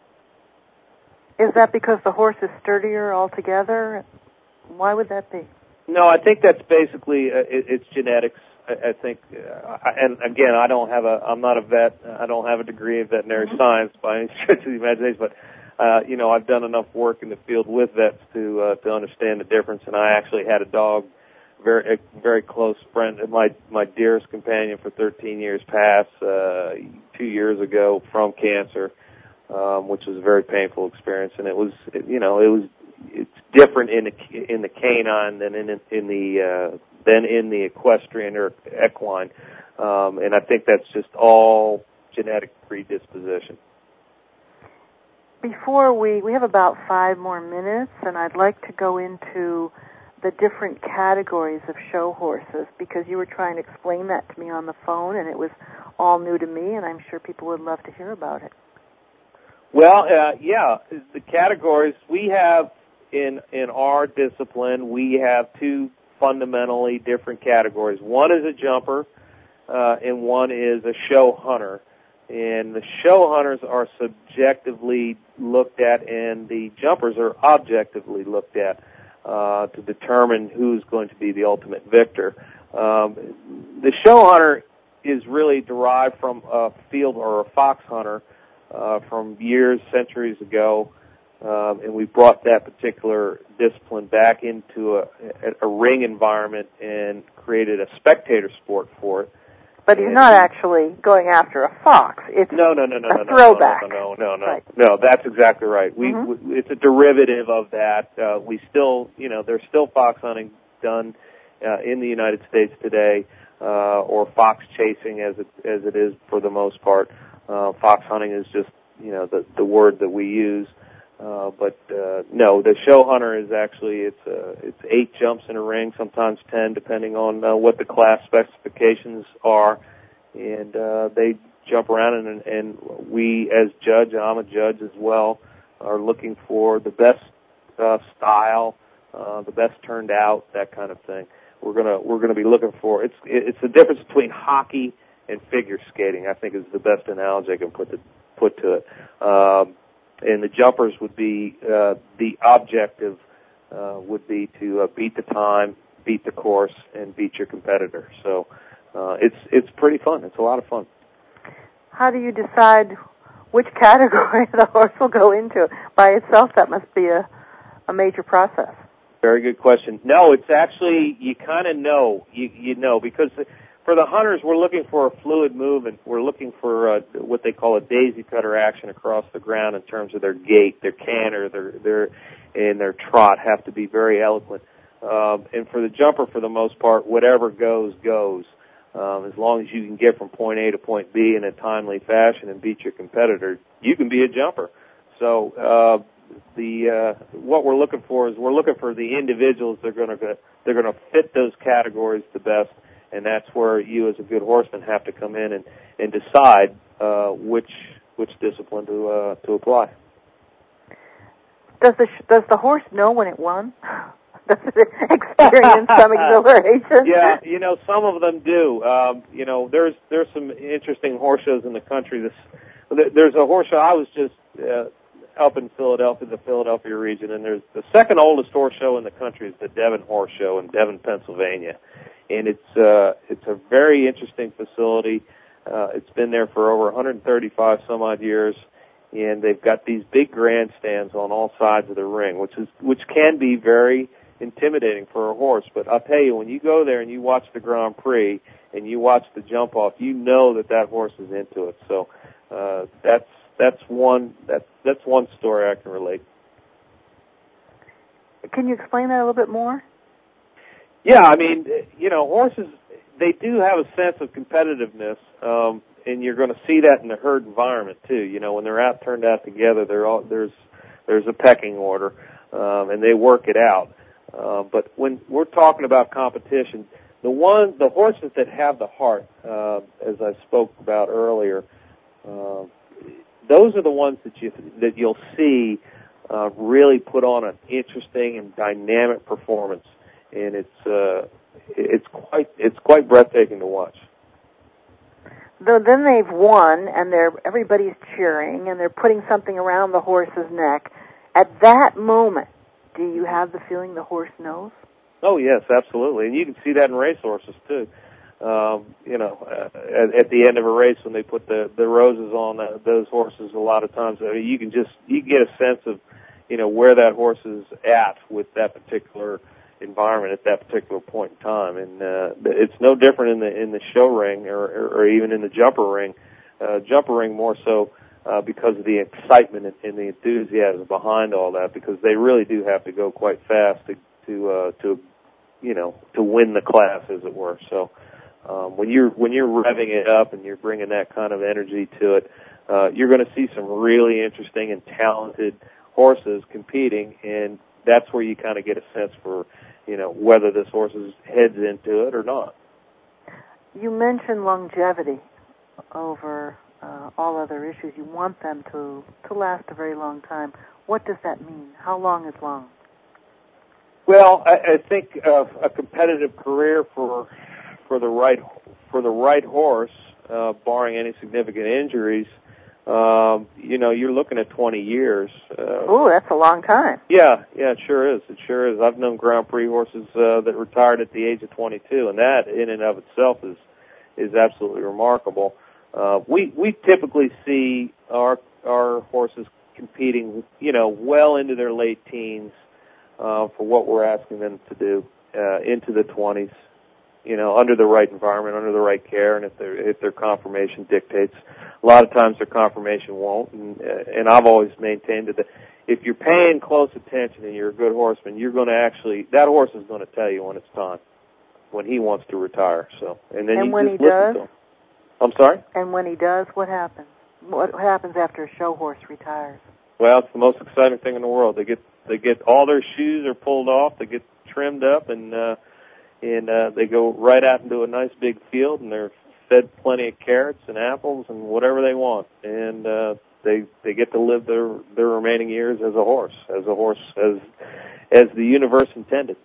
Is that because the horse is sturdier altogether? Why would that be? No, I think that's basically uh, it, it's genetics. I, I think, uh, and again, I don't have a I'm not a vet. I don't have a degree in veterinary mm-hmm. science by any stretch of the imagination, but. Uh, you know, I've done enough work in the field with vets to uh, to understand the difference. And I actually had a dog, very a very close friend, my my dearest companion for thirteen years past, uh, two years ago from cancer, um, which was a very painful experience. And it was, it, you know, it was it's different in the in the canine than in in the uh, than in the equestrian or equine. Um, and I think that's just all genetic predisposition. Before we, we have about five more minutes, and I'd like to go into the different categories of show horses, because you were trying to explain that to me on the phone, and it was all new to me, and I'm sure people would love to hear about it. Well, uh, yeah, the categories we have in in our discipline, we have two fundamentally different categories. One is a jumper, uh, and one is a show hunter. And the show hunters are subjectively looked at, and the jumpers are objectively looked at uh, to determine who's going to be the ultimate victor. Um, the show hunter is really derived from a field or a fox hunter uh, from years, centuries ago, um, and we brought that particular discipline back into a, a, a ring environment and created a spectator sport for it. But he's not actually going after a fox. It's no, no, no, no, a no, no, throwback. No, no, no, no, right. no. That's exactly right. We, mm-hmm. we, it's a derivative of that. Uh, we still, you know, there's still fox hunting done uh, in the United States today, uh, or fox chasing, as it as it is for the most part. Uh, fox hunting is just, you know, the the word that we use. Uh, but uh, no, the show hunter is actually it's uh, it's eight jumps in a ring, sometimes ten, depending on uh, what the class specifications are, and uh, they jump around, and, and we as judge, and I'm a judge as well, are looking for the best uh, style, uh, the best turned out, that kind of thing. We're gonna we're gonna be looking for it's it's the difference between hockey and figure skating. I think is the best analogy I can put to put to it. Um, And the jumpers would be, uh, the objective uh, would be to uh, beat the time, beat the course, and beat your competitor. So uh, it's it's pretty fun. It's a lot of fun. How do you decide which category the horse will go into? By itself, that must be a, a major process. Very good question. No, it's actually, you kind of know, you, you know, because for the hunters, we're looking for a fluid movement. We're looking for uh, what they call a daisy cutter action across the ground in terms of their gait, their canter, their their and their trot have to be very eloquent. Um, and for the jumper, for the most part, whatever goes goes. Um, as long as you can get from point A to point B in a timely fashion and beat your competitor, you can be a jumper. So uh, the uh, what we're looking for is we're looking for the individuals that are going to they're going to fit those categories the best. And that's where you, as a good horseman, have to come in and, and decide uh, which which discipline to uh, to apply. Does the does the horse know when it won? Does it experience some exhilaration? Yeah, you know, some of them do. Um, you know, there's there's some interesting horse shows in the country. This there's a horse show. I was just uh, up in Philadelphia, the Philadelphia region, and there's the second oldest horse show in the country is the Devon Horse Show in Devon, Pennsylvania, and it's uh, it's a very interesting facility. Uh, it's been there for over one hundred thirty-five some odd years. And they've got these big grandstands on all sides of the ring, which is which can be very intimidating for a horse. But I'll tell you, when you go there and you watch the Grand Prix and you watch the jump off, you know that that horse is into it. So uh, that's that's one that's that's one story I can relate. Can you explain that a little bit more? Yeah, I mean, you know, horses, they do have a sense of competitiveness. Um, And you're going to see that in the herd environment too. You know, when they're out turned out together, they're all, there's there's a pecking order, um, and they work it out. Uh, but when we're talking about competition, the one the horses that have the heart, uh, as I spoke about earlier, uh, those are the ones that you that you'll see uh, really put on an interesting and dynamic performance, and it's uh, it's quite it's quite breathtaking to watch. Though then they've won, and they're everybody's cheering, and they're putting something around the horse's neck. At that moment, do you have the feeling the horse knows? Oh yes, absolutely, and you can see that in racehorses too. Um, you know, uh, at, at the end of a race when they put the the roses on uh, those horses, a lot of times I mean, you can just you get a sense of, you know, where that horse is at with that particular environment at that particular point in time, and uh, it's no different in the in the show ring or, or, or even in the jumper ring. Uh, jumper ring more so uh, because of the excitement and, and the enthusiasm behind all that, because they really do have to go quite fast to to uh, to you know to win the class, as it were. So um, when you're when you're revving it up and you're bringing that kind of energy to it, uh, you're going to see some really interesting and talented horses competing, and that's where you kind of get a sense for, you know, whether this horse is heads into it or not. You mentioned longevity over uh, all other issues. You want them to, to last a very long time. What does that mean? How long is long? Well, I, I think uh, a competitive career for for the right for the right horse, uh, barring any significant injuries, um, you know, you're looking at twenty years. Uh, Ooh, that's a long time. Yeah, yeah, it sure is. It sure is. I've known Grand Prix horses uh, that retired at the age of twenty-two, and that in and of itself is is absolutely remarkable. Uh, we we typically see our our horses competing, you know, well into their late teens uh, for what we're asking them to do, uh, into the twenties, you know, under the right environment, under the right care, and if their if their conformation dictates. A lot of times their conformation won't, and, and I've always maintained that if you're paying close attention and you're a good horseman, you're going to actually, that horse is going to tell you when it's time, when he wants to retire. So, and then and you when just he listen does, to him. I'm sorry? And when he does, what happens? What happens after a show horse retires? Well, it's the most exciting thing in the world. They get they get all their shoes are pulled off, they get trimmed up, and uh, and uh, they go right out into a nice big field, and they're fed plenty of carrots and apples and whatever they want, and uh, they they get to live their their remaining years as a horse, as a horse as as the universe intended.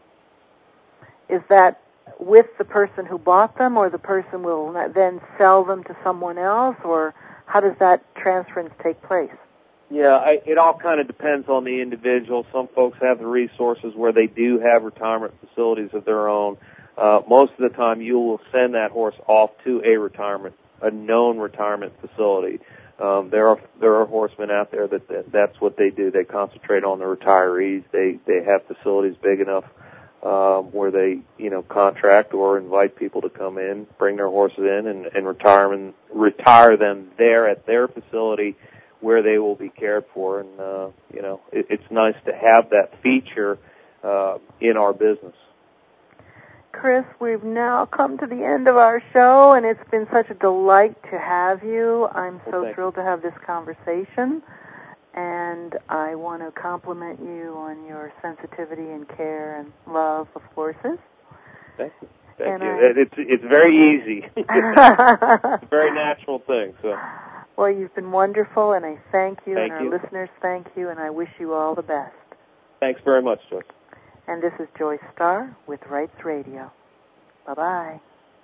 Is that with the person who bought them, or the person will then sell them to someone else, or how does that transference take place? Yeah, I, it all kind of depends on the individual. Some folks have the resources where they do have retirement facilities of their own. Uh, most of the time, you will send that horse off to a retirement, a known retirement facility. Um, there are there are horsemen out there that, that that's what they do. They concentrate on the retirees. They they have facilities big enough um, where they you know contract or invite people to come in, bring their horses in, and, and retire them retire them there at their facility where they will be cared for. And uh, you know it, it's nice to have that feature uh, in our business. Chris, we've now come to the end of our show, and it's been such a delight to have you. I'm so well, thrilled to have this conversation, and I want to compliment you on your sensitivity and care and love of horses. Thank you. Thank and you. I, it's it's very easy. It's a very natural thing. So. Well, you've been wonderful, and I thank you, thank and our you. listeners thank you, and I wish you all the best. Thanks very much, Joyce. And this is Joyce Starr with Rights Radio. Bye-bye.